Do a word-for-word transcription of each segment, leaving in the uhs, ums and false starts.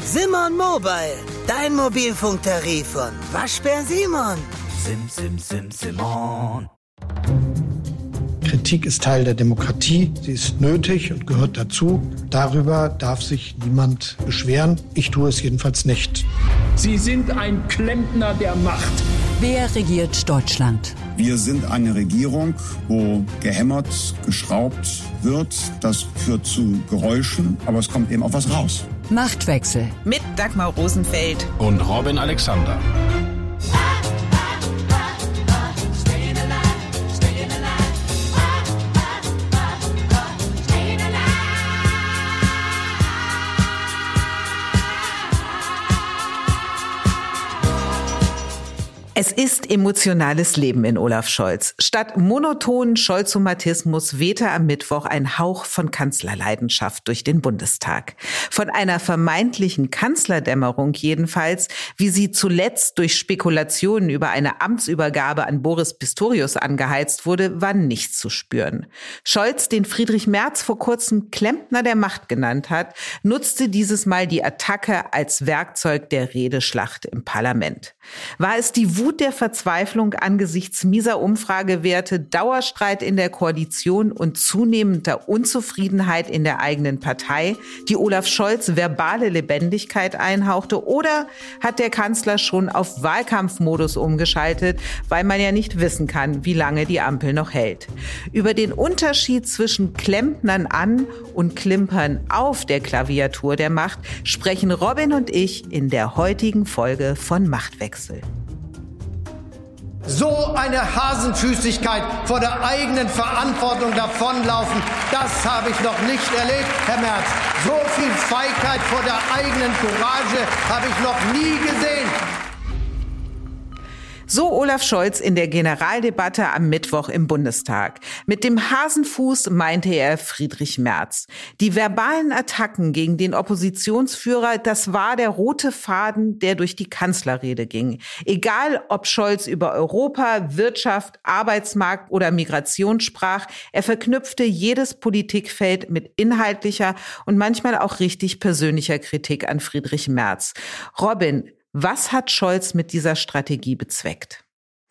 Simon Mobile, dein Mobilfunktarif von Waschbär Simon. Sim, sim, sim, Simon. Kritik ist Teil der Demokratie, sie ist nötig und gehört dazu. Darüber darf sich niemand beschweren. Ich tue es jedenfalls nicht. Sie sind ein Klempner der Macht. Wer regiert Deutschland? Wir sind eine Regierung, wo gehämmert, geschraubt wird. Das führt zu Geräuschen, aber es kommt eben auch was raus. Machtwechsel. Mit Dagmar Rosenfeld und Robin Alexander. Es ist emotionales Leben in Olaf Scholz. Statt monotonen Scholzomatismus wehte am Mittwoch ein Hauch von Kanzlerleidenschaft durch den Bundestag. Von einer vermeintlichen Kanzlerdämmerung jedenfalls, wie sie zuletzt durch Spekulationen über eine Amtsübergabe an Boris Pistorius angeheizt wurde, war nichts zu spüren. Scholz, den Friedrich Merz vor kurzem Klempner der Macht genannt hat, nutzte dieses Mal die Attacke als Werkzeug der Redeschlacht im Parlament. War es die Wut der Verzweiflung angesichts mieser Umfragewerte, Dauerstreit in der Koalition und zunehmender Unzufriedenheit in der eigenen Partei, die Olaf Scholz verbale Lebendigkeit einhauchte? Oder hat der Kanzler schon auf Wahlkampfmodus umgeschaltet, weil man ja nicht wissen kann, wie lange die Ampel noch hält? Über den Unterschied zwischen Klempnern an und Klimpern auf der Klaviatur der Macht sprechen Robin und ich in der heutigen Folge von Machtwechsel. So eine Hasenfüßigkeit vor der eigenen Verantwortung davonlaufen, das habe ich noch nicht erlebt, Herr Merz. So viel Feigheit vor der eigenen Courage habe ich noch nie gesehen. So Olaf Scholz in der Generaldebatte am Mittwoch im Bundestag. Mit dem Hasenfuß meinte er Friedrich Merz. Die verbalen Attacken gegen den Oppositionsführer, das war der rote Faden, der durch die Kanzlerrede ging. Egal, ob Scholz über Europa, Wirtschaft, Arbeitsmarkt oder Migration sprach, er verknüpfte jedes Politikfeld mit inhaltlicher und manchmal auch richtig persönlicher Kritik an Friedrich Merz. Robin, was hat Scholz mit dieser Strategie bezweckt?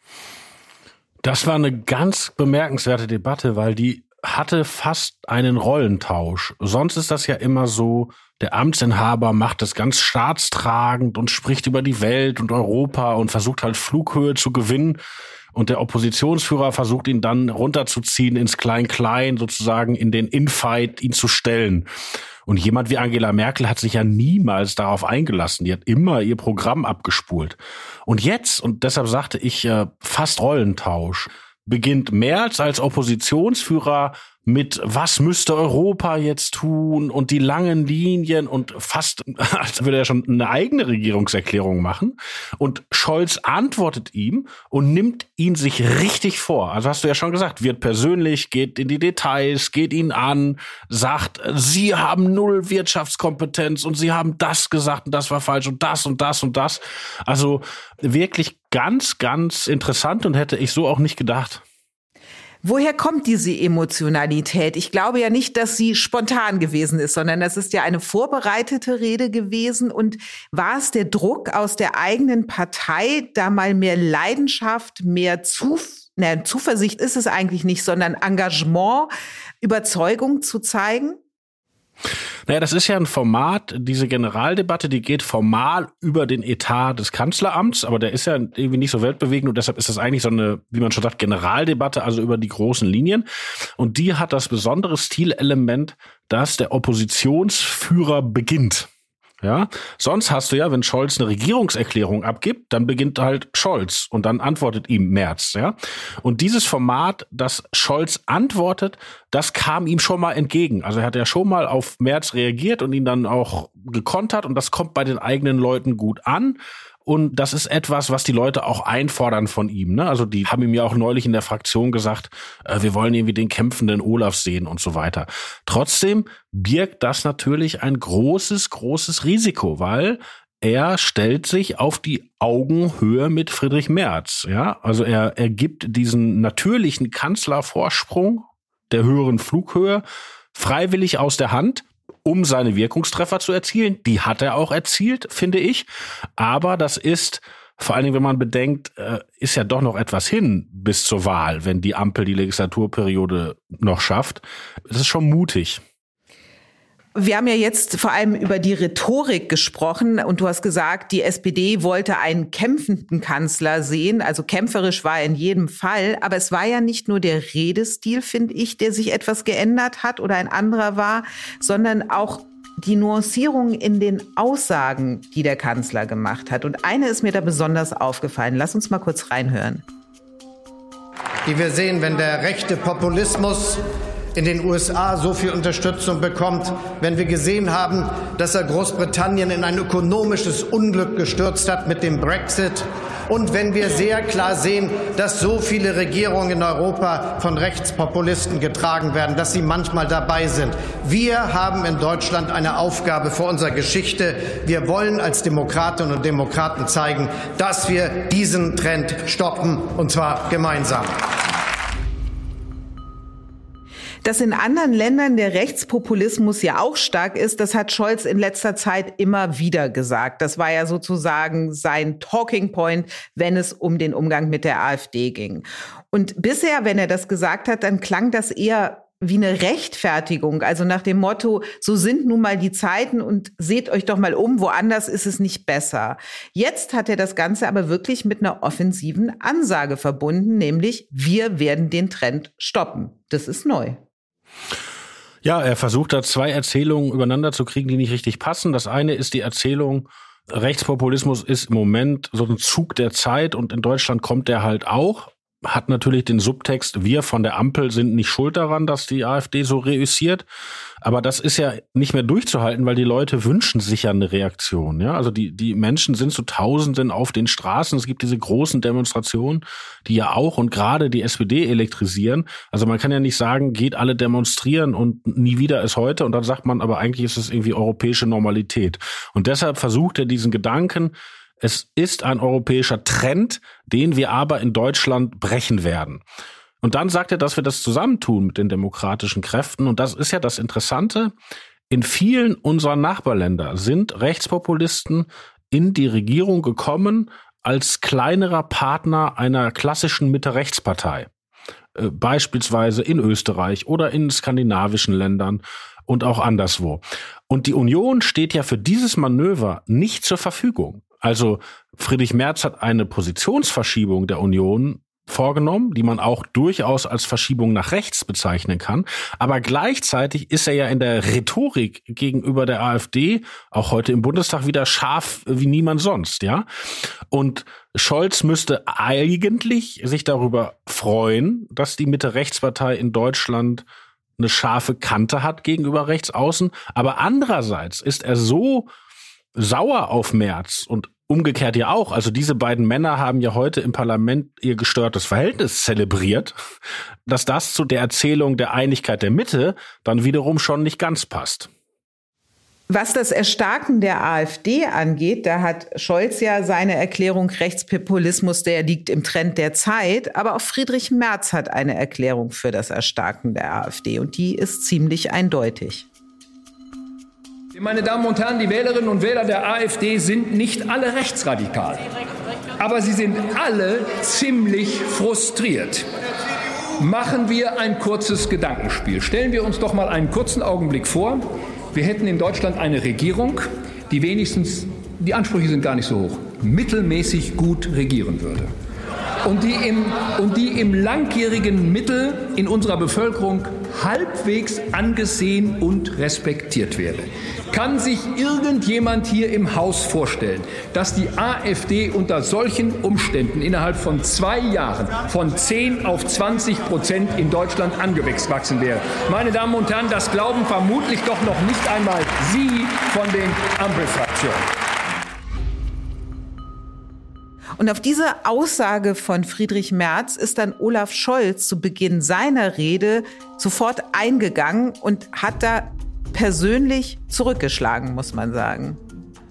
Das war eine ganz bemerkenswerte Debatte, weil die hatte fast einen Rollentausch. Sonst ist das ja immer so, der Amtsinhaber macht das ganz staatstragend und spricht über die Welt und Europa und versucht halt Flughöhe zu gewinnen. Und der Oppositionsführer versucht ihn dann runterzuziehen ins Klein-Klein, sozusagen in den Infight, ihn zu stellen. Und jemand wie Angela Merkel hat sich ja niemals darauf eingelassen. Die hat immer ihr Programm abgespult. Und jetzt, und deshalb sagte ich äh, fast Rollentausch, beginnt Merz als Oppositionsführer mit was müsste Europa jetzt tun und die langen Linien und fast, als würde er schon eine eigene Regierungserklärung machen. Und Scholz antwortet ihm und nimmt ihn sich richtig vor. Also hast du ja schon gesagt, wird persönlich, geht in die Details, geht ihn an, sagt, Sie haben null Wirtschaftskompetenz und Sie haben das gesagt und das war falsch und das und das und das. Also wirklich ganz, ganz interessant und hätte ich so auch nicht gedacht. Woher kommt diese Emotionalität? Ich glaube ja nicht, dass sie spontan gewesen ist, sondern das ist ja eine vorbereitete Rede gewesen. Und war es der Druck aus der eigenen Partei, da mal mehr Leidenschaft, mehr Zuf- ne, Zuversicht ist es eigentlich nicht, sondern Engagement, Überzeugung zu zeigen? Naja, das ist ja ein Format, diese Generaldebatte, die geht formal über den Etat des Kanzleramts, aber der ist ja irgendwie nicht so weltbewegend und deshalb ist das eigentlich so eine, wie man schon sagt, Generaldebatte, also über die großen Linien. Und die hat das besondere Stilelement, dass der Oppositionsführer beginnt. Ja, sonst hast du ja, wenn Scholz eine Regierungserklärung abgibt, dann beginnt halt Scholz und dann antwortet ihm Merz, ja. Und dieses Format, dass Scholz antwortet, das kam ihm schon mal entgegen. Also er hat ja schon mal auf Merz reagiert und ihn dann auch gekontert und das kommt bei den eigenen Leuten gut an. Und das ist etwas, was die Leute auch einfordern von ihm. Ne? Also die haben ihm ja auch neulich in der Fraktion gesagt, äh, wir wollen irgendwie den kämpfenden Olaf sehen und so weiter. Trotzdem birgt das natürlich ein großes, großes Risiko, weil er stellt sich auf die Augenhöhe mit Friedrich Merz. Ja, also er, er gibt diesen natürlichen Kanzlervorsprung der höheren Flughöhe freiwillig aus der Hand, um seine Wirkungstreffer zu erzielen. Die hat er auch erzielt, finde ich. Aber das ist, vor allen Dingen, wenn man bedenkt, äh, ist ja doch noch etwas hin bis zur Wahl, wenn die Ampel die Legislaturperiode noch schafft. Das ist schon mutig. Wir haben ja jetzt vor allem über die Rhetorik gesprochen und du hast gesagt, die S P D wollte einen kämpfenden Kanzler sehen, also kämpferisch war er in jedem Fall, aber es war ja nicht nur der Redestil, finde ich, der sich etwas geändert hat oder ein anderer war, sondern auch die Nuancierung in den Aussagen, die der Kanzler gemacht hat. Und eine ist mir da besonders aufgefallen. Lass uns mal kurz reinhören. Die wir sehen, wenn der rechte Populismus in den U S A so viel Unterstützung bekommt, wenn wir gesehen haben, dass er Großbritannien in ein ökonomisches Unglück gestürzt hat mit dem Brexit. Und wenn wir sehr klar sehen, dass so viele Regierungen in Europa von Rechtspopulisten getragen werden, dass sie manchmal dabei sind. Wir haben in Deutschland eine Aufgabe vor unserer Geschichte. Wir wollen als Demokratinnen und Demokraten zeigen, dass wir diesen Trend stoppen, und zwar gemeinsam. Dass in anderen Ländern der Rechtspopulismus ja auch stark ist, das hat Scholz in letzter Zeit immer wieder gesagt. Das war ja sozusagen sein Talking Point, wenn es um den Umgang mit der AfD ging. Und bisher, wenn er das gesagt hat, dann klang das eher wie eine Rechtfertigung, also nach dem Motto, so sind nun mal die Zeiten und seht euch doch mal um, woanders ist es nicht besser. Jetzt hat er das Ganze aber wirklich mit einer offensiven Ansage verbunden, nämlich wir werden den Trend stoppen. Das ist neu. Ja, er versucht da zwei Erzählungen übereinander zu kriegen, die nicht richtig passen. Das eine ist die Erzählung, Rechtspopulismus ist im Moment so ein Zug der Zeit und in Deutschland kommt der halt auch. Hat natürlich den Subtext, wir von der Ampel sind nicht schuld daran, dass die AfD so reüssiert. Aber das ist ja nicht mehr durchzuhalten, weil die Leute wünschen sich ja eine Reaktion. Ja, also die, die Menschen sind zu Tausenden auf den Straßen. Es gibt diese großen Demonstrationen, die ja auch und gerade die S P D elektrisieren. Also man kann ja nicht sagen, geht alle demonstrieren und nie wieder ist heute. Und dann sagt man, aber eigentlich ist es irgendwie europäische Normalität. Und deshalb versucht er diesen Gedanken, es ist ein europäischer Trend, den wir aber in Deutschland brechen werden. Und dann sagt er, dass wir das zusammentun mit den demokratischen Kräften. Und das ist ja das Interessante. In vielen unserer Nachbarländer sind Rechtspopulisten in die Regierung gekommen als kleinerer Partner einer klassischen Mitte-Rechts-Partei. Äh, beispielsweise in Österreich oder in skandinavischen Ländern und auch anderswo. Und die Union steht ja für dieses Manöver nicht zur Verfügung. Also Friedrich Merz hat eine Positionsverschiebung der Union vorgenommen, die man auch durchaus als Verschiebung nach rechts bezeichnen kann. Aber gleichzeitig ist er ja in der Rhetorik gegenüber der AfD auch heute im Bundestag wieder scharf wie niemand sonst, ja. Und Scholz müsste eigentlich sich darüber freuen, dass die Mitte-Rechts-Partei in Deutschland eine scharfe Kante hat gegenüber Rechtsaußen. Aber andererseits ist er so sauer auf Merz und umgekehrt ja auch. Also diese beiden Männer haben ja heute im Parlament ihr gestörtes Verhältnis zelebriert, dass das zu der Erzählung der Einigkeit der Mitte dann wiederum schon nicht ganz passt. Was das Erstarken der AfD angeht, da hat Scholz ja seine Erklärung, Rechtspopulismus, der liegt im Trend der Zeit. Aber auch Friedrich Merz hat eine Erklärung für das Erstarken der AfD. Und die ist ziemlich eindeutig. Meine Damen und Herren, die Wählerinnen und Wähler der AfD sind nicht alle rechtsradikal. Aber sie sind alle ziemlich frustriert. Machen wir ein kurzes Gedankenspiel. Stellen wir uns doch mal einen kurzen Augenblick vor. Wir hätten in Deutschland eine Regierung, die wenigstens, die Ansprüche sind gar nicht so hoch, mittelmäßig gut regieren würde. Und die, im, und die im langjährigen Mittel in unserer Bevölkerung halbwegs angesehen und respektiert wäre. Kann sich irgendjemand hier im Haus vorstellen, dass die AfD unter solchen Umständen innerhalb von zwei Jahren von zehn auf zwanzig Prozent in Deutschland angewachsen wäre? Meine Damen und Herren, das glauben vermutlich doch noch nicht einmal Sie von den Ampelfraktionen. Und auf diese Aussage von Friedrich Merz ist dann Olaf Scholz zu Beginn seiner Rede sofort eingegangen und hat da persönlich zurückgeschlagen, muss man sagen.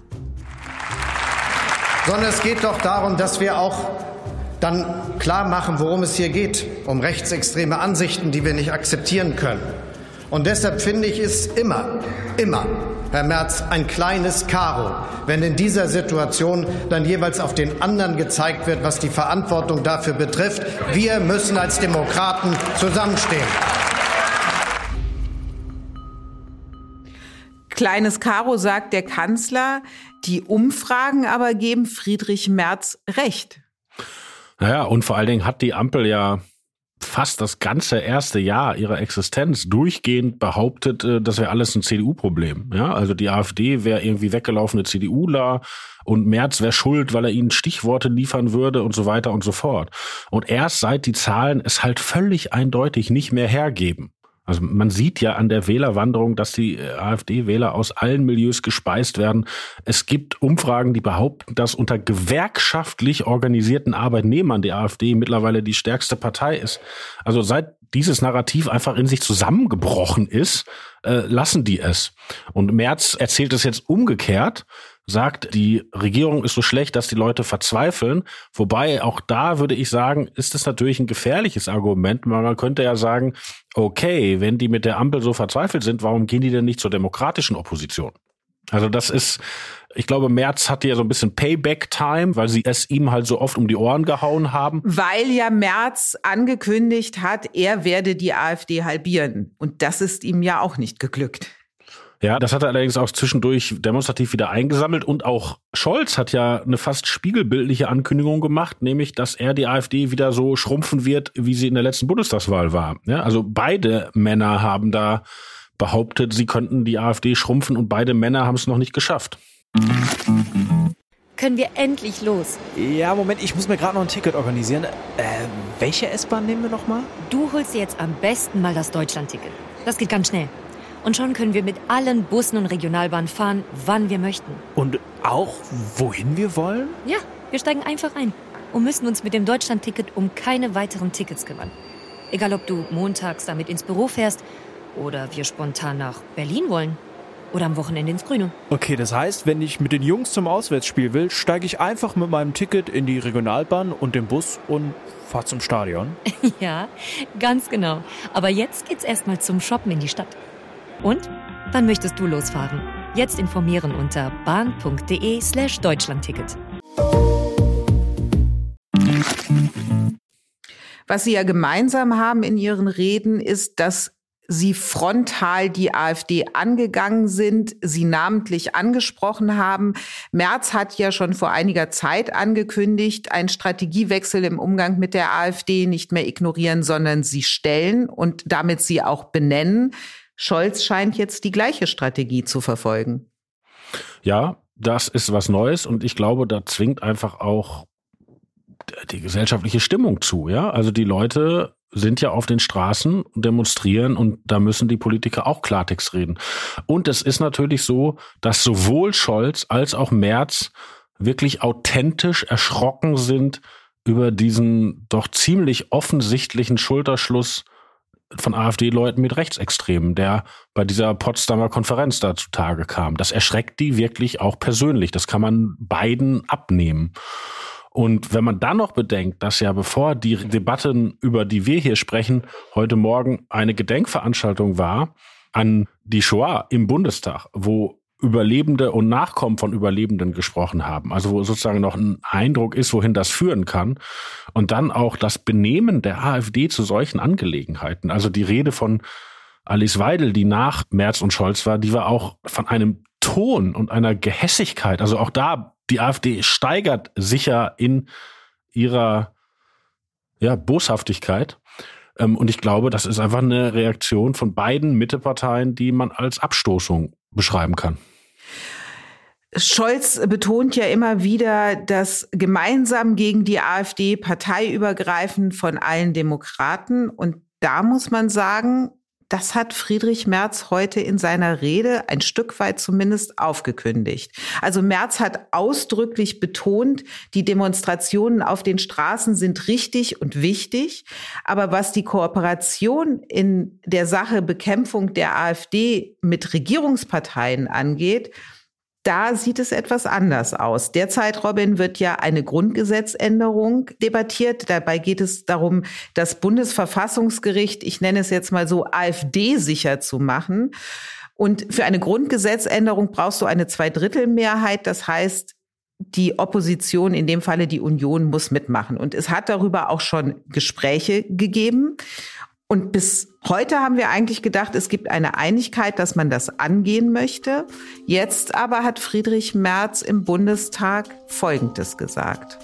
Sondern es geht doch darum, dass wir auch dann klar machen, worum es hier geht. Um rechtsextreme Ansichten, die wir nicht akzeptieren können. Und deshalb finde ich es immer immer, Herr Merz, ein kleines Karo, wenn in dieser Situation dann jeweils auf den anderen gezeigt wird, was die Verantwortung dafür betrifft. Wir müssen als Demokraten zusammenstehen. Kleines Karo, sagt der Kanzler. Die Umfragen aber geben Friedrich Merz recht. Naja, und vor allen Dingen hat die Ampel ja fast das ganze erste Jahr ihrer Existenz durchgehend behauptet, das wäre alles ein C D U-Problem. Ja, also die AfD wäre irgendwie weggelaufene CDUler und Merz wäre schuld, weil er ihnen Stichworte liefern würde und so weiter und so fort. Und erst seit die Zahlen es halt völlig eindeutig nicht mehr hergeben. Also man sieht ja an der Wählerwanderung, dass die AfD-Wähler aus allen Milieus gespeist werden. Es gibt Umfragen, die behaupten, dass unter gewerkschaftlich organisierten Arbeitnehmern die AfD mittlerweile die stärkste Partei ist. Also seit dieses Narrativ einfach in sich zusammengebrochen ist, äh, lassen die es. Und Merz erzählt es jetzt umgekehrt, sagt, die Regierung ist so schlecht, dass die Leute verzweifeln. Wobei auch da würde ich sagen, ist es natürlich ein gefährliches Argument. Man könnte ja sagen, okay, wenn die mit der Ampel so verzweifelt sind, warum gehen die denn nicht zur demokratischen Opposition? Also das ist, ich glaube, Merz hatte ja so ein bisschen Payback-Time, weil sie es ihm halt so oft um die Ohren gehauen haben. Weil ja Merz angekündigt hat, er werde die AfD halbieren. Und das ist ihm ja auch nicht geglückt. Ja, das hat er allerdings auch zwischendurch demonstrativ wieder eingesammelt. Und auch Scholz hat ja eine fast spiegelbildliche Ankündigung gemacht, nämlich, dass er die AfD wieder so schrumpfen wird, wie sie in der letzten Bundestagswahl war. Ja, also beide Männer haben da behauptet, sie könnten die AfD schrumpfen und beide Männer haben es noch nicht geschafft. Können wir endlich los? Ja, Moment, ich muss mir gerade noch ein Ticket organisieren. Äh, welche S-Bahn nehmen wir nochmal? Du holst dir jetzt am besten mal das Deutschland-Ticket. Das geht ganz schnell. Und schon können wir mit allen Bussen und Regionalbahnen fahren, wann wir möchten. Und auch, wohin wir wollen? Ja, wir steigen einfach ein und müssen uns mit dem Deutschland-Ticket um keine weiteren Tickets kümmern. Egal, ob du montags damit ins Büro fährst oder wir spontan nach Berlin wollen oder am Wochenende ins Grüne. Okay, das heißt, wenn ich mit den Jungs zum Auswärtsspiel will, steige ich einfach mit meinem Ticket in die Regionalbahn und den Bus und fahre zum Stadion. Ja, ganz genau. Aber jetzt geht's erstmal zum Shoppen in die Stadt. Und? Wann möchtest du losfahren? Jetzt informieren unter bahn.de slash Deutschlandticket. Was sie ja gemeinsam haben in ihren Reden, ist, dass sie frontal die AfD angegangen sind, sie namentlich angesprochen haben. Merz hat ja schon vor einiger Zeit angekündigt, einen Strategiewechsel im Umgang mit der AfD, nicht mehr ignorieren, sondern sie stellen und damit sie auch benennen. Scholz scheint jetzt die gleiche Strategie zu verfolgen. Ja, das ist was Neues und ich glaube, da zwingt einfach auch die gesellschaftliche Stimmung zu. Ja, also die Leute sind ja auf den Straßen, demonstrieren und da müssen die Politiker auch Klartext reden. Und es ist natürlich so, dass sowohl Scholz als auch Merz wirklich authentisch erschrocken sind über diesen doch ziemlich offensichtlichen Schulterschluss von AfD-Leuten mit Rechtsextremen, der bei dieser Potsdamer Konferenz da zutage kam. Das erschreckt die wirklich auch persönlich. Das kann man beiden abnehmen. Und wenn man dann noch bedenkt, dass ja bevor die Debatten, über die wir hier sprechen, heute Morgen eine Gedenkveranstaltung war an die Shoah im Bundestag, wo Überlebende und Nachkommen von Überlebenden gesprochen haben. Also wo sozusagen noch ein Eindruck ist, wohin das führen kann. Und dann auch das Benehmen der AfD zu solchen Angelegenheiten. Also die Rede von Alice Weidel, die nach Merz und Scholz war, die war auch von einem Ton und einer Gehässigkeit. Also auch da, die AfD steigert sicher in ihrer ja, Boshaftigkeit. Und ich glaube, das ist einfach eine Reaktion von beiden Mitteparteien, die man als Abstoßung beschreiben kann. Scholz betont ja immer wieder, dass gemeinsam gegen die AfD parteiübergreifend von allen Demokraten. Und da muss man sagen, das hat Friedrich Merz heute in seiner Rede ein Stück weit zumindest aufgekündigt. Also Merz hat ausdrücklich betont, die Demonstrationen auf den Straßen sind richtig und wichtig. Aber was die Kooperation in der Sache Bekämpfung der AfD mit Regierungsparteien angeht, da sieht es etwas anders aus. Derzeit, Robin, wird ja eine Grundgesetzänderung debattiert. Dabei geht es darum, das Bundesverfassungsgericht, ich nenne es jetzt mal so, AfD-sicher zu machen. Und für eine Grundgesetzänderung brauchst du eine Zweidrittelmehrheit. Das heißt, die Opposition, in dem Falle die Union, muss mitmachen. Und es hat darüber auch schon Gespräche gegeben. Und bis heute haben wir eigentlich gedacht, es gibt eine Einigkeit, dass man das angehen möchte. Jetzt aber hat Friedrich Merz im Bundestag Folgendes gesagt.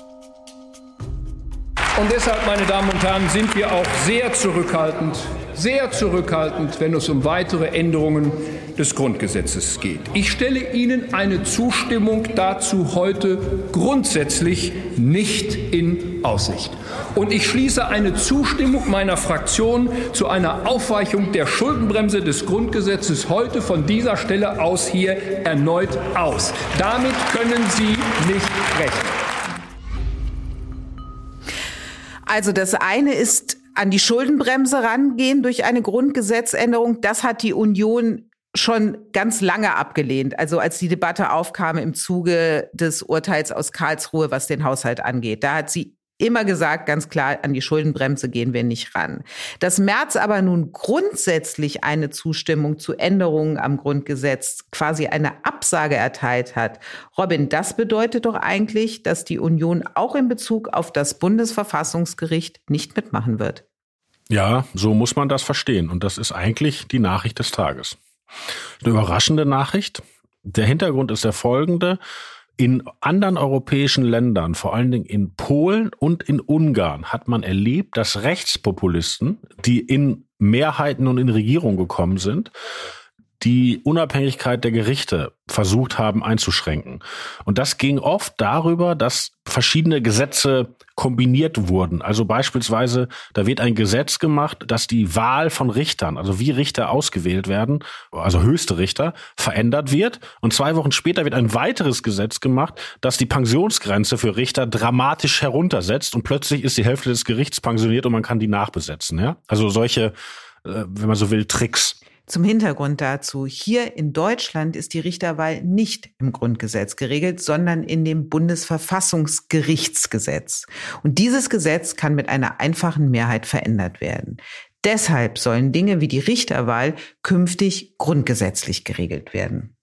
Und deshalb, meine Damen und Herren, sind wir auch sehr zurückhaltend, sehr zurückhaltend, wenn es um weitere Änderungen des Grundgesetzes geht. Ich stelle Ihnen eine Zustimmung dazu heute grundsätzlich nicht in Aussicht. Und ich schließe eine Zustimmung meiner Fraktion zu einer Aufweichung der Schuldenbremse des Grundgesetzes heute von dieser Stelle aus hier erneut aus. Damit können Sie nicht rechnen. Also das eine ist an die Schuldenbremse rangehen durch eine Grundgesetzänderung. Das hat die Union schon ganz lange abgelehnt. Also als die Debatte aufkam im Zuge des Urteils aus Karlsruhe, was den Haushalt angeht. Da hat sie immer gesagt, ganz klar, an die Schuldenbremse gehen wir nicht ran. Dass Merz aber nun grundsätzlich eine Zustimmung zu Änderungen am Grundgesetz, quasi eine Absage erteilt hat. Robin, das bedeutet doch eigentlich, dass die Union auch in Bezug auf das Bundesverfassungsgericht nicht mitmachen wird. Ja, so muss man das verstehen. Und das ist eigentlich die Nachricht des Tages. Eine überraschende Nachricht. Der Hintergrund ist der folgende. In anderen europäischen Ländern, vor allen Dingen in Polen und in Ungarn, hat man erlebt, dass Rechtspopulisten, die in Mehrheiten und in Regierung gekommen sind, die Unabhängigkeit der Gerichte versucht haben einzuschränken. Und das ging oft darüber, dass verschiedene Gesetze kombiniert wurden. Also beispielsweise, da wird ein Gesetz gemacht, dass die Wahl von Richtern, also wie Richter ausgewählt werden, also höchste Richter, verändert wird. Und zwei Wochen später wird ein weiteres Gesetz gemacht, das die Pensionsgrenze für Richter dramatisch heruntersetzt. Und plötzlich ist die Hälfte des Gerichts pensioniert und man kann die nachbesetzen. Ja? Also solche, wenn man so will, Tricks. Zum Hintergrund dazu. Hier in Deutschland ist die Richterwahl nicht im Grundgesetz geregelt, sondern in dem Bundesverfassungsgerichtsgesetz. Und dieses Gesetz kann mit einer einfachen Mehrheit verändert werden. Deshalb sollen Dinge wie die Richterwahl künftig grundgesetzlich geregelt werden.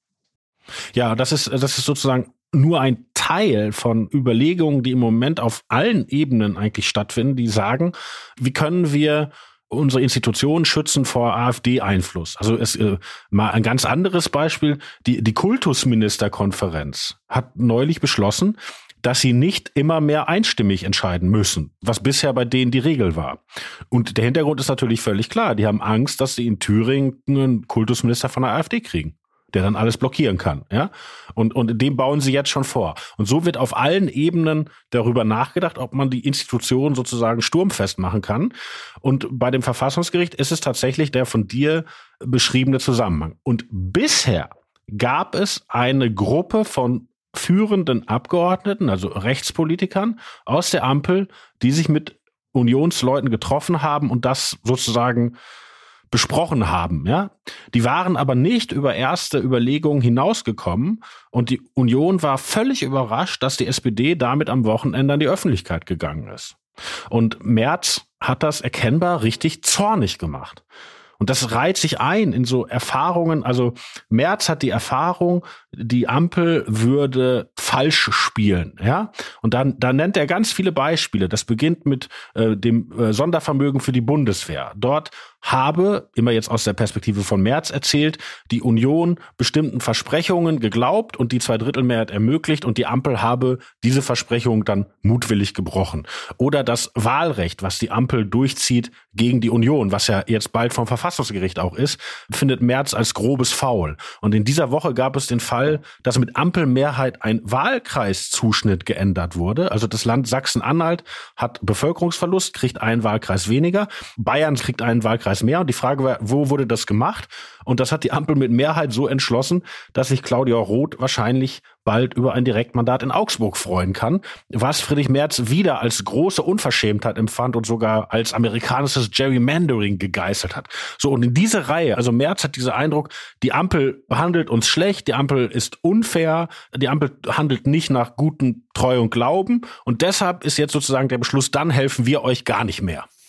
Ja, das ist, das ist sozusagen nur ein Teil von Überlegungen, die im Moment auf allen Ebenen eigentlich stattfinden, die sagen, wie können wir unsere Institutionen schützen vor AfD-Einfluss. Also es äh, mal ein ganz anderes Beispiel. Die, die Kultusministerkonferenz hat neulich beschlossen, dass sie nicht immer mehr einstimmig entscheiden müssen, was bisher bei denen die Regel war. Und der Hintergrund ist natürlich völlig klar. Die haben Angst, dass sie in Thüringen einen Kultusminister von der AfD kriegen, der dann alles blockieren kann, ja. Und, und dem bauen sie jetzt schon vor. Und so wird auf allen Ebenen darüber nachgedacht, ob man die Institutionen sozusagen sturmfest machen kann. Und bei dem Verfassungsgericht ist es tatsächlich der von dir beschriebene Zusammenhang. Und bisher gab es eine Gruppe von führenden Abgeordneten, also Rechtspolitikern aus der Ampel, die sich mit Unionsleuten getroffen haben und das sozusagen besprochen haben, ja. Die waren aber nicht über erste Überlegungen hinausgekommen und die Union war völlig überrascht, dass die S P D damit am Wochenende an die Öffentlichkeit gegangen ist. Und Merz hat das erkennbar richtig zornig gemacht. Und das reiht sich ein in so Erfahrungen. Also Merz hat die Erfahrung, die Ampel würde falsch spielen, ja. Und dann, da nennt er ganz viele Beispiele. Das beginnt mit äh, dem äh, Sondervermögen für die Bundeswehr. Dort habe, immer jetzt aus der Perspektive von Merz erzählt, die Union bestimmten Versprechungen geglaubt und die Zweidrittelmehrheit ermöglicht und die Ampel habe diese Versprechungen dann mutwillig gebrochen. Oder das Wahlrecht, was die Ampel durchzieht gegen die Union, was ja jetzt bald vom Verfassungsgericht auch ist, findet Merz als grobes Faul. Und in dieser Woche gab es den Fall, dass mit Ampelmehrheit ein Wahlkreiszuschnitt geändert wurde. Also das Land Sachsen-Anhalt hat Bevölkerungsverlust, kriegt einen Wahlkreis weniger. Bayern kriegt einen Wahlkreis mehr. Und die Frage war, wo wurde das gemacht? Und das hat die Ampel mit Mehrheit so entschlossen, dass sich Claudia Roth wahrscheinlich bald über ein Direktmandat in Augsburg freuen kann, was Friedrich Merz wieder als große Unverschämtheit empfand und sogar als amerikanisches Gerrymandering gegeißelt hat. So, und in diese Reihe, also Merz hat diesen Eindruck, die Ampel behandelt uns schlecht, die Ampel ist unfair, die Ampel handelt nicht nach gutem Treu und Glauben und deshalb ist jetzt sozusagen der Beschluss, dann helfen wir euch gar nicht mehr.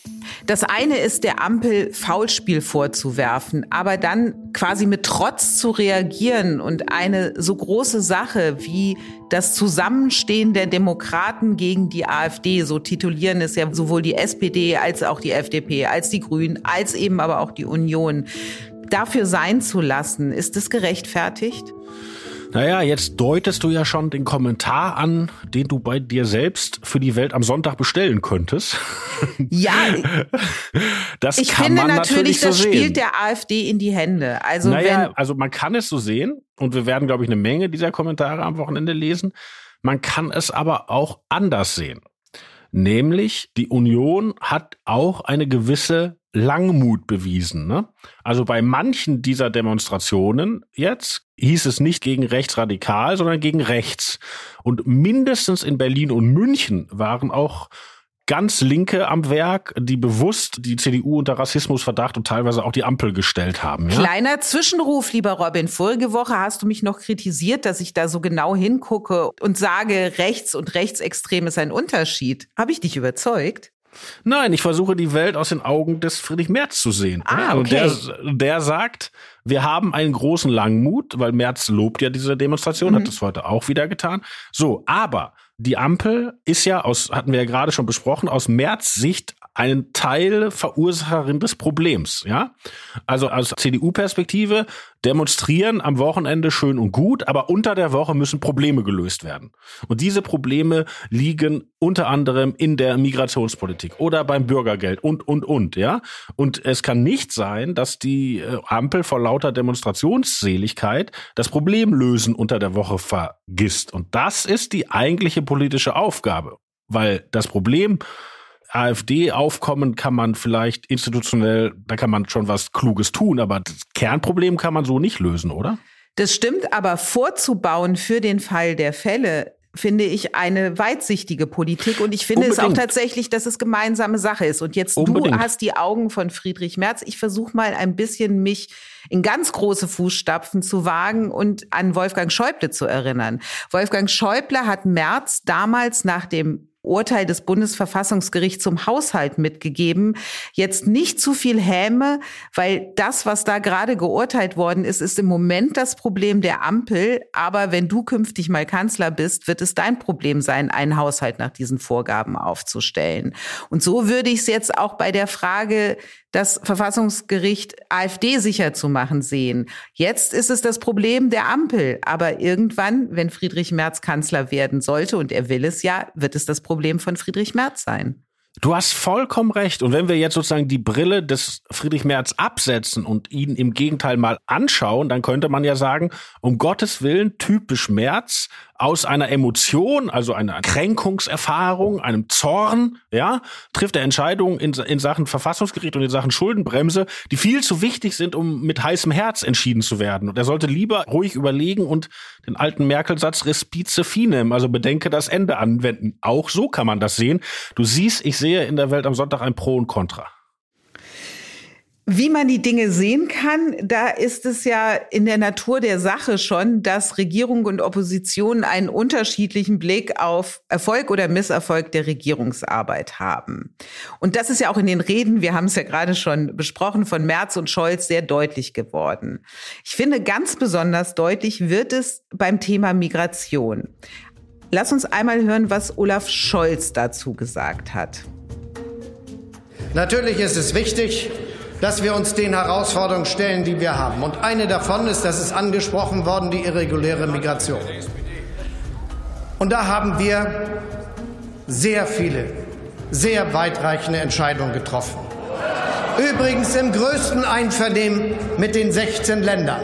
Das eine ist, der Ampel Faulspiel vorzuwerfen, aber dann quasi mit Trotz zu reagieren und eine so große Sache wie das Zusammenstehen der Demokraten gegen die AfD, so titulieren es ja sowohl die S P D als auch die F D P, als die Grünen, als eben aber auch die Union, dafür sein zu lassen. Ist das gerechtfertigt? Naja, jetzt deutest du ja schon den Kommentar an, den du bei dir selbst für die Welt am Sonntag bestellen könntest. Ja, das ich kann finde man natürlich, natürlich so das sehen. spielt der AfD in die Hände. Also naja, wenn also man kann es so sehen und wir werden, glaube ich, eine Menge dieser Kommentare am Wochenende lesen. Man kann es aber auch anders sehen. Nämlich, die Union hat auch eine gewisse Langmut bewiesen. Ne? Also bei manchen dieser Demonstrationen jetzt hieß es nicht gegen rechtsradikal, sondern gegen rechts. Und mindestens in Berlin und München waren auch ganz Linke am Werk, die bewusst die C D U unter Rassismusverdacht und teilweise auch die Ampel gestellt haben. Ja? Kleiner Zwischenruf, lieber Robin. Vorige Woche hast du mich noch kritisiert, dass ich da so genau hingucke und sage, rechts und rechtsextrem ist ein Unterschied. Habe ich dich überzeugt? Nein, ich versuche die Welt aus den Augen des Friedrich Merz zu sehen. Ah, okay. Und der, der sagt, wir haben einen großen Langmut, weil Merz lobt ja diese Demonstration, mhm. hat das heute auch wieder getan. So, aber die Ampel ist ja aus, hatten wir ja gerade schon besprochen, aus Merz Sicht ein Teil Verursacherin des Problems, ja? Also aus C D U-Perspektive demonstrieren am Wochenende schön und gut, aber unter der Woche müssen Probleme gelöst werden. Und diese Probleme liegen unter anderem in der Migrationspolitik oder beim Bürgergeld und, und, und, ja? Und es kann nicht sein, dass die Ampel vor lauter Demonstrationsseligkeit das Problem lösen unter der Woche vergisst. Und das ist die eigentliche politische Aufgabe, weil das Problem AfD-Aufkommen kann man vielleicht institutionell, da kann man schon was Kluges tun, aber das Kernproblem kann man so nicht lösen, oder? Das stimmt, aber vorzubauen für den Fall der Fälle finde ich eine weitsichtige Politik. Und ich finde Unbedingt. es auch tatsächlich, dass es gemeinsame Sache ist. Und jetzt Unbedingt. du hast die Augen von Friedrich Merz. Ich versuche mal ein bisschen mich in ganz große Fußstapfen zu wagen und an Wolfgang Schäuble zu erinnern. Wolfgang Schäuble hat Merz damals nach dem Urteil des Bundesverfassungsgerichts zum Haushalt mitgegeben. Jetzt nicht zu viel Häme, weil das, was da gerade geurteilt worden ist, ist im Moment das Problem der Ampel. Aber wenn du künftig mal Kanzler bist, wird es dein Problem sein, einen Haushalt nach diesen Vorgaben aufzustellen. Und so würde ich es jetzt auch bei der Frage, das Verfassungsgericht AfD sicher zu machen, sehen. Jetzt ist es das Problem der Ampel. Aber irgendwann, wenn Friedrich Merz Kanzler werden sollte, und er will es ja, wird es das Problem von Friedrich Merz sein. Du hast vollkommen recht. Und wenn wir jetzt sozusagen die Brille des Friedrich Merz absetzen und ihn im Gegenteil mal anschauen, dann könnte man ja sagen, um Gottes Willen, typisch Merz, aus einer Emotion, also einer Kränkungserfahrung, einem Zorn, ja, trifft er Entscheidungen in, in Sachen Verfassungsgericht und in Sachen Schuldenbremse, die viel zu wichtig sind, um mit heißem Herz entschieden zu werden. Und er sollte lieber ruhig überlegen und den alten Merkel-Satz respice finem, also bedenke das Ende anwenden. Auch so kann man das sehen. Du siehst, ich sehe in der Welt am Sonntag ein Pro und Contra. Wie man die Dinge sehen kann, da ist es ja in der Natur der Sache schon, dass Regierung und Opposition einen unterschiedlichen Blick auf Erfolg oder Misserfolg der Regierungsarbeit haben. Und das ist ja auch in den Reden, wir haben es ja gerade schon besprochen, von Merz und Scholz sehr deutlich geworden. Ich finde, ganz besonders deutlich wird es beim Thema Migration. Lass uns einmal hören, was Olaf Scholz dazu gesagt hat. Natürlich ist es wichtig, dass wir uns den Herausforderungen stellen, die wir haben. Und eine davon ist, das ist angesprochen worden, die irreguläre Migration. Und da haben wir sehr viele, sehr weitreichende Entscheidungen getroffen. Übrigens im größten Einvernehmen mit den sechzehn Ländern.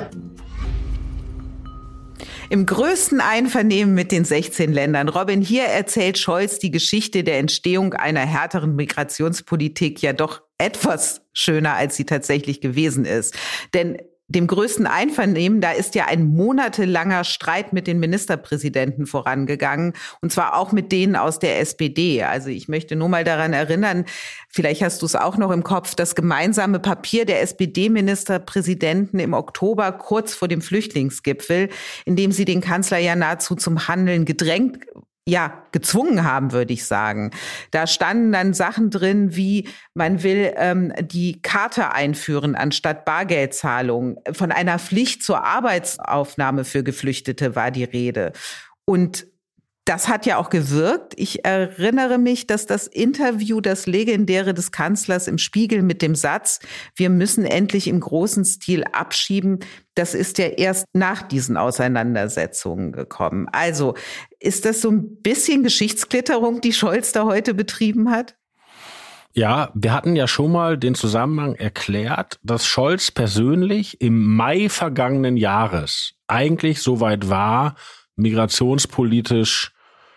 Im größten Einvernehmen mit den sechzehn Ländern. Robin, hier erzählt Scholz die Geschichte der Entstehung einer härteren Migrationspolitik ja doch etwas schöner, als sie tatsächlich gewesen ist. Denn dem größten Einvernehmen, da ist ja ein monatelanger Streit mit den Ministerpräsidenten vorangegangen, und zwar auch mit denen aus der S P D. Also ich möchte nur mal daran erinnern, vielleicht hast du es auch noch im Kopf, das gemeinsame Papier der S P D-Ministerpräsidenten im Oktober kurz vor dem Flüchtlingsgipfel, in dem sie den Kanzler ja nahezu zum Handeln gedrängt ja, gezwungen haben, würde ich sagen. Da standen dann Sachen drin, wie man will ähm, die Karte einführen anstatt Bargeldzahlung. Von einer Pflicht zur Arbeitsaufnahme für Geflüchtete war die Rede. Und das hat ja auch gewirkt. Ich erinnere mich, dass das Interview, das legendäre des Kanzlers im Spiegel mit dem Satz, wir müssen endlich im großen Stil abschieben, das ist ja erst nach diesen Auseinandersetzungen gekommen. Also ist das so ein bisschen Geschichtsklitterung, die Scholz da heute betrieben hat? Ja, wir hatten ja schon mal den Zusammenhang erklärt, dass Scholz persönlich im Mai vergangenen Jahres eigentlich so weit war, migrationspolitisch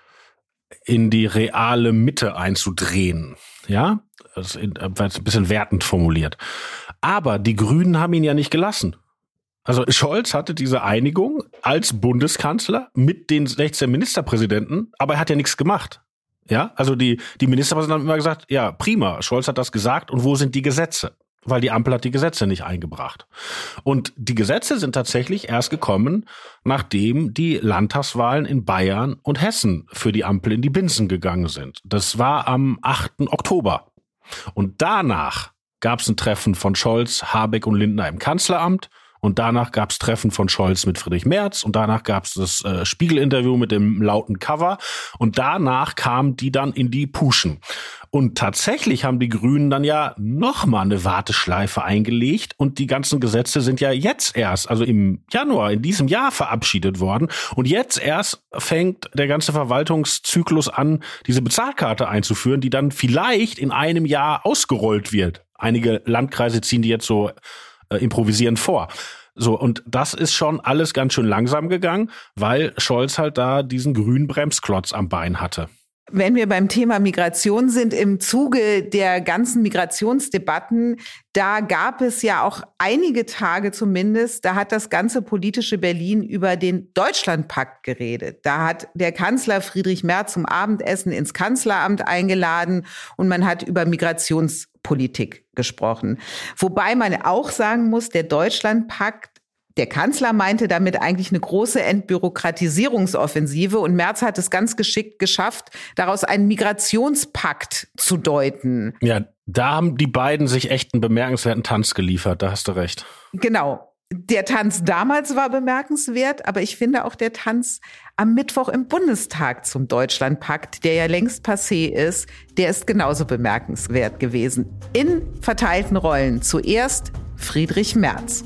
in die reale Mitte einzudrehen. Ja, das ist ein bisschen wertend formuliert. Aber die Grünen haben ihn ja nicht gelassen. Also Scholz hatte diese Einigung als Bundeskanzler mit den sechzehn Ministerpräsidenten, aber er hat ja nichts gemacht. Ja, also die, die Ministerpräsidenten haben immer gesagt, ja, prima, Scholz hat das gesagt und wo sind die Gesetze? Weil die Ampel hat die Gesetze nicht eingebracht. Und die Gesetze sind tatsächlich erst gekommen, nachdem die Landtagswahlen in Bayern und Hessen für die Ampel in die Binsen gegangen sind. Das war am achten Oktober. Und danach gab es ein Treffen von Scholz, Habeck und Lindner im Kanzleramt. Und danach gab es Treffen von Scholz mit Friedrich Merz und danach gab es das äh, Spiegel-Interview mit dem lauten Cover und danach kamen die dann in die Puschen. Und tatsächlich haben die Grünen dann ja nochmal eine Warteschleife eingelegt und die ganzen Gesetze sind ja jetzt erst, also im Januar in diesem Jahr verabschiedet worden und jetzt erst fängt der ganze Verwaltungszyklus an, diese Bezahlkarte einzuführen, die dann vielleicht in einem Jahr ausgerollt wird. Einige Landkreise ziehen die jetzt so äh, improvisierend vor. So, und das ist schon alles ganz schön langsam gegangen, weil Scholz halt da diesen grünen Bremsklotz am Bein hatte. Wenn wir beim Thema Migration sind, im Zuge der ganzen Migrationsdebatten, da gab es ja auch einige Tage zumindest, da hat das ganze politische Berlin über den Deutschlandpakt geredet. Da hat der Kanzler Friedrich Merz zum Abendessen ins Kanzleramt eingeladen und man hat über Migrationspolitik gesprochen. Wobei man auch sagen muss, der Deutschlandpakt, der Kanzler meinte damit eigentlich eine große Entbürokratisierungsoffensive und Merz hat es ganz geschickt geschafft, daraus einen Migrationspakt zu deuten. Ja, da haben die beiden sich echt einen bemerkenswerten Tanz geliefert, da hast du recht. Genau. Der Tanz damals war bemerkenswert, aber ich finde auch der Tanz am Mittwoch im Bundestag zum Deutschlandpakt, der ja längst passé ist, der ist genauso bemerkenswert gewesen. In verteilten Rollen. Zuerst Friedrich Merz.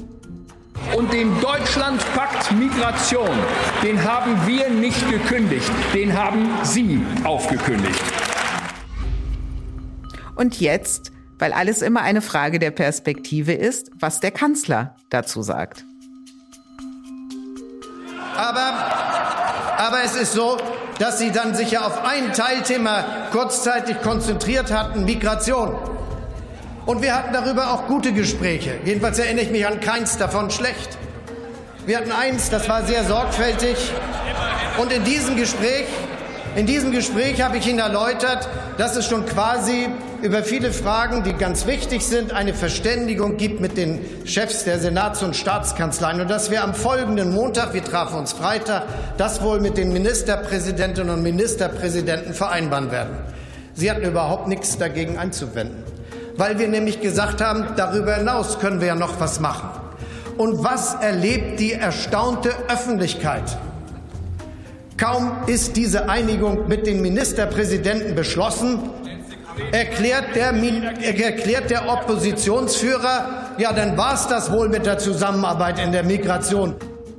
Und den Deutschlandpakt Migration, den haben wir nicht gekündigt, den haben Sie aufgekündigt. Und jetzt, weil alles immer eine Frage der Perspektive ist, was der Kanzler dazu sagt. Aber, aber es ist so, dass Sie dann sich ja auf ein Teilthema kurzzeitig konzentriert hatten, Migration. Und wir hatten darüber auch gute Gespräche. Jedenfalls erinnere ich mich an keins davon schlecht. Wir hatten eins, das war sehr sorgfältig. Und in diesem Gespräch, in diesem Gespräch habe ich Ihnen erläutert, dass es schon quasi über viele Fragen, die ganz wichtig sind, eine Verständigung gibt mit den Chefs der Senats- und Staatskanzleien. Und dass wir am folgenden Montag, wir trafen uns Freitag, das wohl mit den Ministerpräsidentinnen und Ministerpräsidenten vereinbaren werden. Sie hatten überhaupt nichts dagegen einzuwenden. Weil wir nämlich gesagt haben, darüber hinaus können wir ja noch was machen. Und was erlebt die erstaunte Öffentlichkeit? Kaum ist diese Einigung mit den Ministerpräsidenten beschlossen, erklärt der, erklärt der Oppositionsführer, ja, dann war es das wohl mit der Zusammenarbeit in der Migration.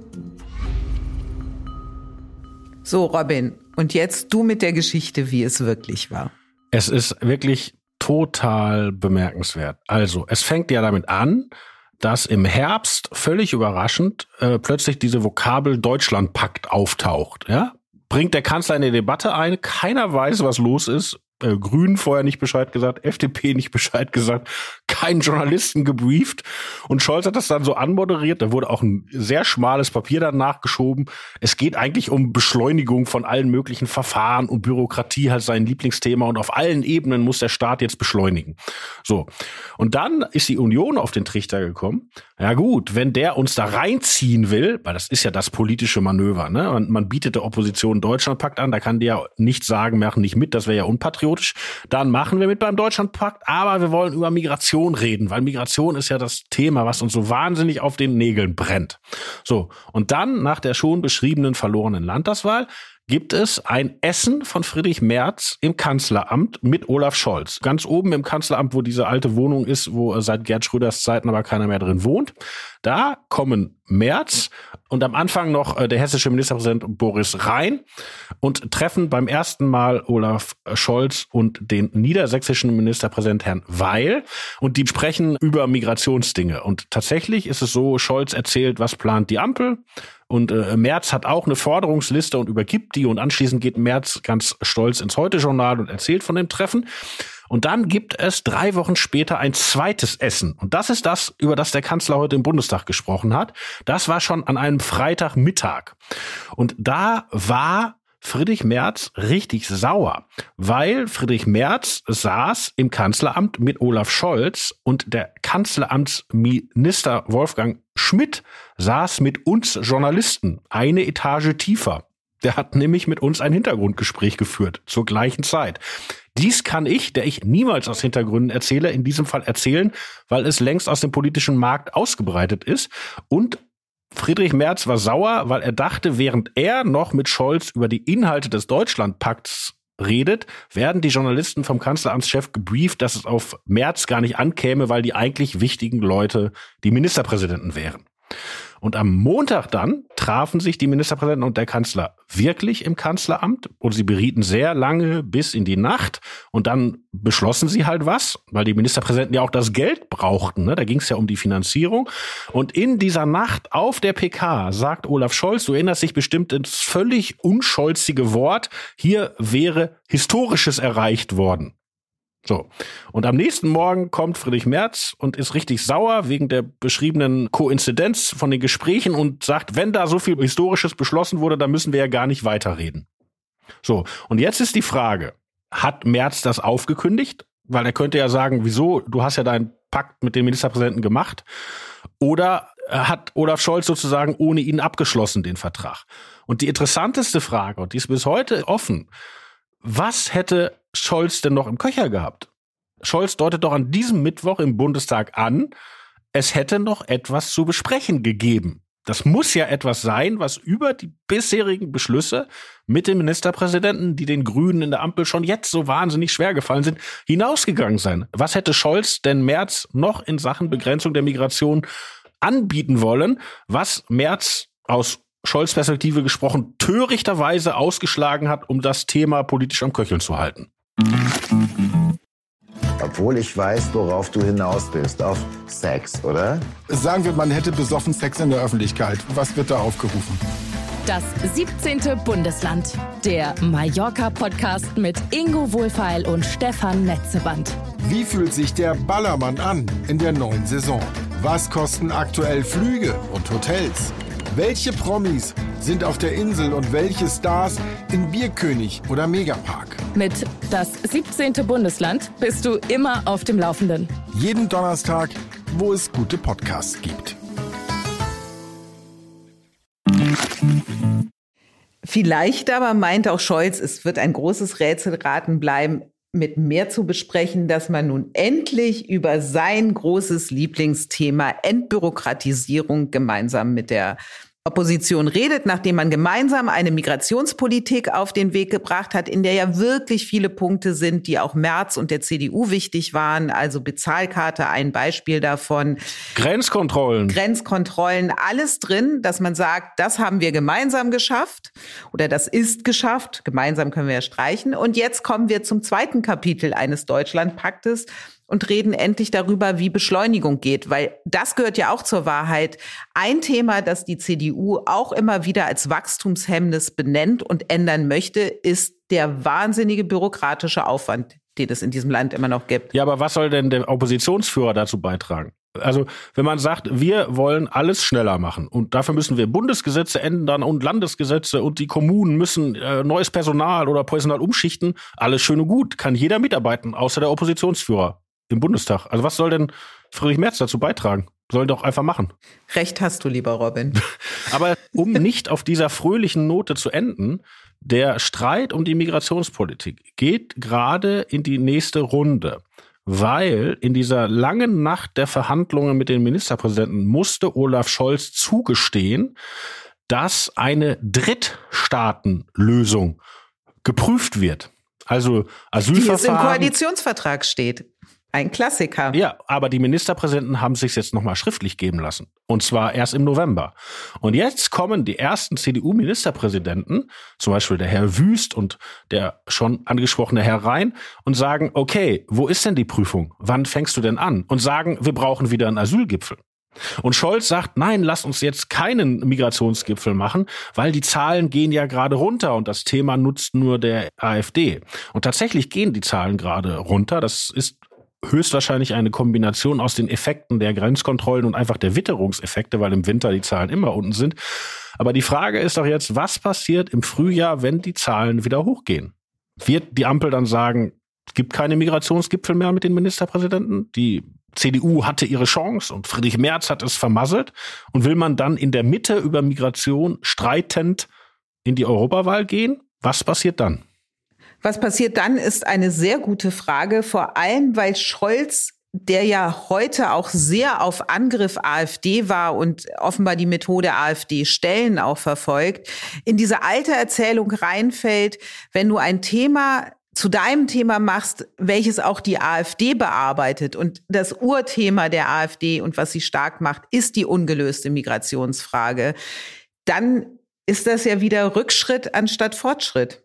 So, Robin, und jetzt du mit der Geschichte, wie es wirklich war. Es ist wirklich total bemerkenswert. Also, es fängt ja damit an, dass im Herbst völlig überraschend äh, plötzlich diese Vokabel Deutschlandpakt auftaucht. Ja? Bringt der Kanzler in die Debatte ein, keiner weiß, was los ist. äh, Grünen vorher nicht Bescheid gesagt, F D P nicht Bescheid gesagt, keinen Journalisten gebrieft. Und Scholz hat das dann so anmoderiert. Da wurde auch ein sehr schmales Papier dann nachgeschoben. Es geht eigentlich um Beschleunigung von allen möglichen Verfahren und Bürokratie halt sein Lieblingsthema. Und auf allen Ebenen muss der Staat jetzt beschleunigen. So. Und dann ist die Union auf den Trichter gekommen. Ja gut, wenn der uns da reinziehen will, weil das ist ja das politische Manöver, ne? Und man bietet der Opposition Deutschlandpakt an, da kann die ja nicht sagen, wir machen nicht mit, das wäre ja unpatriotisch. Dann machen wir mit beim Deutschlandpakt, aber wir wollen über Migration reden, weil Migration ist ja das Thema, was uns so wahnsinnig auf den Nägeln brennt. So, und dann nach der schon beschriebenen verlorenen Landtagswahl gibt es ein Essen von Friedrich Merz im Kanzleramt mit Olaf Scholz. Ganz oben im Kanzleramt, wo diese alte Wohnung ist, wo seit Gerd Schröders Zeiten aber keiner mehr drin wohnt. Da kommen Merz und am Anfang noch der hessische Ministerpräsident Boris Rhein und treffen beim ersten Mal Olaf Scholz und den niedersächsischen Ministerpräsident Herrn Weil. Und die sprechen über Migrationsdinge. Und tatsächlich ist es so, Scholz erzählt, was plant die Ampel. Und äh, Merz hat auch eine Forderungsliste und übergibt die. Und anschließend geht Merz ganz stolz ins Heute-Journal und erzählt von dem Treffen. Und dann gibt es drei Wochen später ein zweites Essen. Und das ist das, über das der Kanzler heute im Bundestag gesprochen hat. Das war schon an einem Freitagmittag. Und da war Friedrich Merz richtig sauer, weil Friedrich Merz saß im Kanzleramt mit Olaf Scholz und der Kanzleramtsminister Wolfgang Schmidt saß mit uns Journalisten eine Etage tiefer. Der hat nämlich mit uns ein Hintergrundgespräch geführt, zur gleichen Zeit. Dies kann ich, der ich niemals aus Hintergründen erzähle, in diesem Fall erzählen, weil es längst aus dem politischen Markt ausgebreitet ist. Und Friedrich Merz war sauer, weil er dachte, während er noch mit Scholz über die Inhalte des Deutschlandpakts redet, werden die Journalisten vom Kanzleramtschef gebrieft, dass es auf Merz gar nicht ankäme, weil die eigentlich wichtigen Leute die Ministerpräsidenten wären. Und am Montag dann trafen sich die Ministerpräsidenten und der Kanzler wirklich im Kanzleramt und sie berieten sehr lange bis in die Nacht und dann beschlossen sie halt was, weil die Ministerpräsidenten ja auch das Geld brauchten, ne? Da ging es ja um die Finanzierung. Und in dieser Nacht auf der P K sagt Olaf Scholz, du erinnerst dich bestimmt ins völlig unscholzige Wort, hier wäre Historisches erreicht worden. So. Und am nächsten Morgen kommt Friedrich Merz und ist richtig sauer wegen der beschriebenen Koinzidenz von den Gesprächen und sagt, wenn da so viel Historisches beschlossen wurde, dann müssen wir ja gar nicht weiterreden. So. Und jetzt ist die Frage, hat Merz das aufgekündigt? Weil er könnte ja sagen, wieso? Du hast ja deinen Pakt mit dem Ministerpräsidenten gemacht. Oder hat Olaf Scholz sozusagen ohne ihn abgeschlossen, den Vertrag? Und die interessanteste Frage, und die ist bis heute offen, was hätte Scholz denn noch im Köcher gehabt? Scholz deutet doch an diesem Mittwoch im Bundestag an, es hätte noch etwas zu besprechen gegeben. Das muss ja etwas sein, was über die bisherigen Beschlüsse mit dem Ministerpräsidenten, die den Grünen in der Ampel schon jetzt so wahnsinnig schwer gefallen sind, hinausgegangen sein. Was hätte Scholz denn Merz noch in Sachen Begrenzung der Migration anbieten wollen, was Merz aus Scholz Perspektive gesprochen törichterweise ausgeschlagen hat, um das Thema politisch am Köcheln zu halten? Obwohl ich weiß, worauf du hinaus bist, auf Sex, oder? Sagen wir, man hätte besoffen Sex in der Öffentlichkeit. Was wird da aufgerufen? Das siebzehnte Bundesland. Der Mallorca-Podcast mit Ingo Wohlfeil und Stefan Netzeband. Wie fühlt sich der Ballermann an in der neuen Saison? Was kosten aktuell Flüge und Hotels? Welche Promis sind auf der Insel und welche Stars in Bierkönig oder Megapark? Mit Das siebzehnte Bundesland bist du immer auf dem Laufenden. Jeden Donnerstag, wo es gute Podcasts gibt. Vielleicht aber meint auch Scholz, es wird ein großes Rätselraten bleiben, mit mehr zu besprechen, dass man nun endlich über sein großes Lieblingsthema Entbürokratisierung gemeinsam mit der Opposition redet, nachdem man gemeinsam eine Migrationspolitik auf den Weg gebracht hat, in der ja wirklich viele Punkte sind, die auch Merz und der C D U wichtig waren. Also Bezahlkarte, ein Beispiel davon. Grenzkontrollen. Grenzkontrollen, alles drin, dass man sagt, das haben wir gemeinsam geschafft oder das ist geschafft. Gemeinsam können wir ja streichen. Und jetzt kommen wir zum zweiten Kapitel eines Deutschlandpaktes. und reden endlich darüber, wie Beschleunigung geht. Weil das gehört ja auch zur Wahrheit. Ein Thema, das die C D U auch immer wieder als Wachstumshemmnis benennt und ändern möchte, ist der wahnsinnige bürokratische Aufwand, den es in diesem Land immer noch gibt. Ja, aber was soll denn der Oppositionsführer dazu beitragen? Also wenn man sagt, wir wollen alles schneller machen und dafür müssen wir Bundesgesetze ändern und Landesgesetze und die Kommunen müssen äh, neues Personal oder Personal umschichten, alles schön und gut, kann jeder mitarbeiten, außer der Oppositionsführer im Bundestag. Also was soll denn Friedrich Merz dazu beitragen? Soll doch einfach machen. Recht hast du, lieber Robin. Aber um nicht auf dieser fröhlichen Note zu enden, der Streit um die Migrationspolitik geht gerade in die nächste Runde. Weil in dieser langen Nacht der Verhandlungen mit den Ministerpräsidenten musste Olaf Scholz zugestehen, dass eine Drittstaatenlösung geprüft wird. Also Asylverfahren. Wie es im Koalitionsvertrag steht. Ein Klassiker. Ja, aber die Ministerpräsidenten haben es sich jetzt nochmal schriftlich geben lassen. Und zwar erst im November. Und jetzt kommen die ersten C D U-Ministerpräsidenten, zum Beispiel der Herr Wüst und der schon angesprochene Herr Rhein, und sagen, okay, wo ist denn die Prüfung? Wann fängst du denn an? Und sagen, wir brauchen wieder einen Asylgipfel. Und Scholz sagt, nein, lass uns jetzt keinen Migrationsgipfel machen, weil die Zahlen gehen ja gerade runter und das Thema nutzt nur der AfD. Und tatsächlich gehen die Zahlen gerade runter. Das ist höchstwahrscheinlich eine Kombination aus den Effekten der Grenzkontrollen und einfach der Witterungseffekte, weil im Winter die Zahlen immer unten sind. Aber die Frage ist doch jetzt, was passiert im Frühjahr, wenn die Zahlen wieder hochgehen? Wird die Ampel dann sagen, es gibt keine Migrationsgipfel mehr mit den Ministerpräsidenten? Die C D U hatte ihre Chance und Friedrich Merz hat es vermasselt. Und will man dann in der Mitte über Migration streitend in die Europawahl gehen? Was passiert dann? Was passiert dann, ist eine sehr gute Frage, vor allem, weil Scholz, der ja heute auch sehr auf Angriff AfD war und offenbar die Methode AfD-Stellen auch verfolgt, in diese alte Erzählung reinfällt, wenn du ein Thema zu deinem Thema machst, welches auch die AfD bearbeitet. Und das Urthema der AfD und was sie stark macht, ist die ungelöste Migrationsfrage. Dann ist das ja wieder Rückschritt anstatt Fortschritt.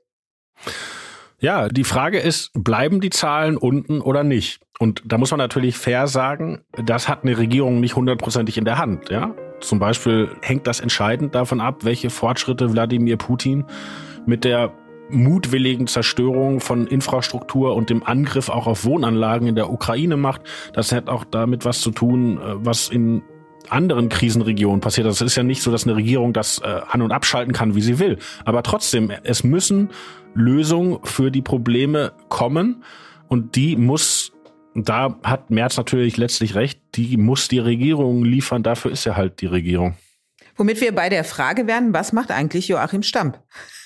Ja, die Frage ist, bleiben die Zahlen unten oder nicht? Und da muss man natürlich fair sagen, das hat eine Regierung nicht hundertprozentig in der Hand. Ja? Zum Beispiel hängt das entscheidend davon ab, welche Fortschritte Wladimir Putin mit der mutwilligen Zerstörung von Infrastruktur und dem Angriff auch auf Wohnanlagen in der Ukraine macht. Das hat auch damit was zu tun, was in anderen Krisenregionen passiert. Das ist ja nicht so, dass eine Regierung das äh, an- und abschalten kann, wie sie will. Aber trotzdem, es müssen Lösungen für die Probleme kommen und die muss, da hat Merz natürlich letztlich recht, die muss die Regierung liefern, dafür ist ja halt die Regierung. Womit wir bei der Frage werden, was macht eigentlich Joachim Stamp?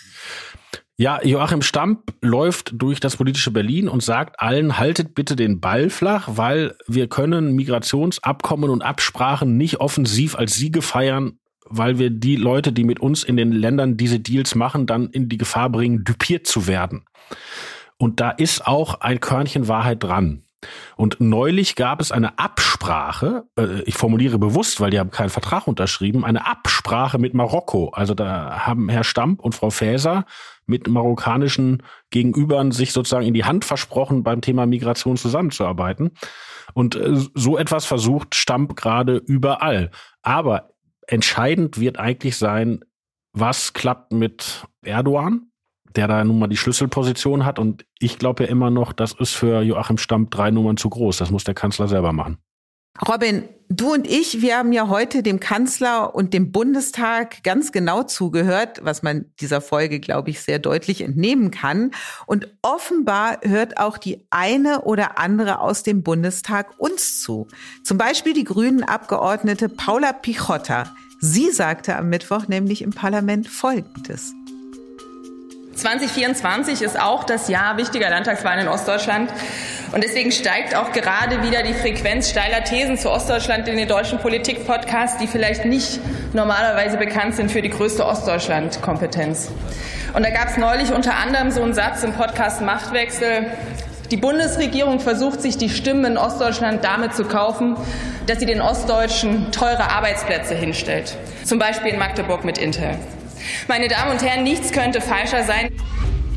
Ja, Joachim Stamp läuft durch das politische Berlin und sagt allen, haltet bitte den Ball flach, weil wir können Migrationsabkommen und Absprachen nicht offensiv als Siege feiern, weil wir die Leute, die mit uns in den Ländern diese Deals machen, dann in die Gefahr bringen, düpiert zu werden. Und da ist auch ein Körnchen Wahrheit dran. Und neulich gab es eine Absprache, äh, ich formuliere bewusst, weil die haben keinen Vertrag unterschrieben, eine Absprache mit Marokko. Also da haben Herr Stamp und Frau Faeser mit marokkanischen Gegenübern sich sozusagen in die Hand versprochen, beim Thema Migration zusammenzuarbeiten. Und äh, so etwas versucht Stamp gerade überall. Aber entscheidend wird eigentlich sein, was klappt mit Erdogan, der da nun mal die Schlüsselposition hat. Und ich glaube ja immer noch, das ist für Joachim Stamp drei Nummern zu groß. Das muss der Kanzler selber machen. Robin, du und ich, wir haben ja heute dem Kanzler und dem Bundestag ganz genau zugehört, was man dieser Folge, glaube ich, sehr deutlich entnehmen kann. Und offenbar hört auch die eine oder andere aus dem Bundestag uns zu. Zum Beispiel die Grünen-Abgeordnete Paula Pichotta. Sie sagte am Mittwoch nämlich im Parlament Folgendes. zwanzig vierundzwanzig ist auch das Jahr wichtiger Landtagswahlen in Ostdeutschland. Und deswegen steigt auch gerade wieder die Frequenz steiler Thesen zu Ostdeutschland in den deutschen Politik-Podcasts, die vielleicht nicht normalerweise bekannt sind für die größte Ostdeutschland-Kompetenz. Und da gab es neulich unter anderem so einen Satz im Podcast Machtwechsel: Die Bundesregierung versucht, sich die Stimmen in Ostdeutschland damit zu kaufen, dass sie den Ostdeutschen teure Arbeitsplätze hinstellt. Zum Beispiel in Magdeburg mit Intel. Meine Damen und Herren, nichts könnte falscher sein.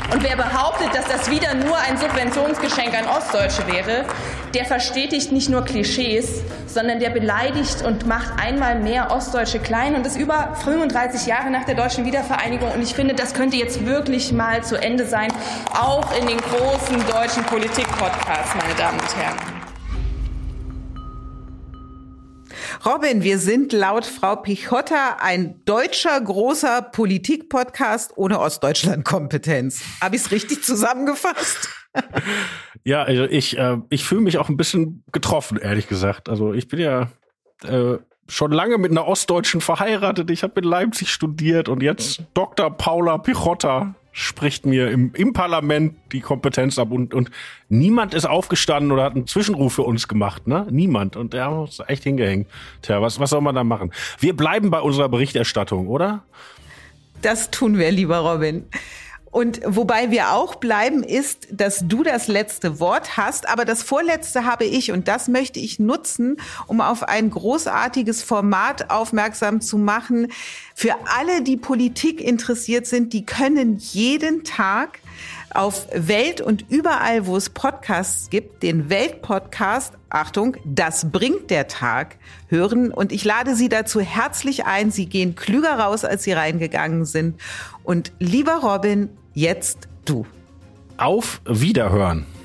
Und wer behauptet, dass das wieder nur ein Subventionsgeschenk an Ostdeutsche wäre, der verstetigt nicht nur Klischees, sondern der beleidigt und macht einmal mehr Ostdeutsche klein. Und das über fünfunddreißig Jahre nach der deutschen Wiedervereinigung. Und ich finde, das könnte jetzt wirklich mal zu Ende sein, auch in den großen deutschen Politik-Podcasts, meine Damen und Herren. Robin, wir sind laut Frau Pichotta ein deutscher großer Politik-Podcast ohne Ostdeutschland-Kompetenz. Habe ich es richtig zusammengefasst? Ja, also ich, äh, ich fühle mich auch ein bisschen getroffen, ehrlich gesagt. Also ich bin ja äh, schon lange mit einer Ostdeutschen verheiratet. Ich habe in Leipzig studiert und jetzt Doktor Paula Pichotta spricht mir im, im Parlament die Kompetenz ab und, und niemand ist aufgestanden oder hat einen Zwischenruf für uns gemacht, ne? Niemand. Und der hat uns echt hingehängt. Tja, was, was soll man da machen? Wir bleiben bei unserer Berichterstattung, oder? Das tun wir, lieber Robin. Und wobei wir auch bleiben, ist, dass du das letzte Wort hast. Aber das vorletzte habe ich. Und das möchte ich nutzen, um auf ein großartiges Format aufmerksam zu machen. Für alle, die Politik interessiert sind, die können jeden Tag auf Welt und überall, wo es Podcasts gibt, den Weltpodcast, Achtung, das bringt der Tag, hören. Und ich lade Sie dazu herzlich ein. Sie gehen klüger raus, als Sie reingegangen sind. Und lieber Robin, jetzt du. Auf Wiederhören.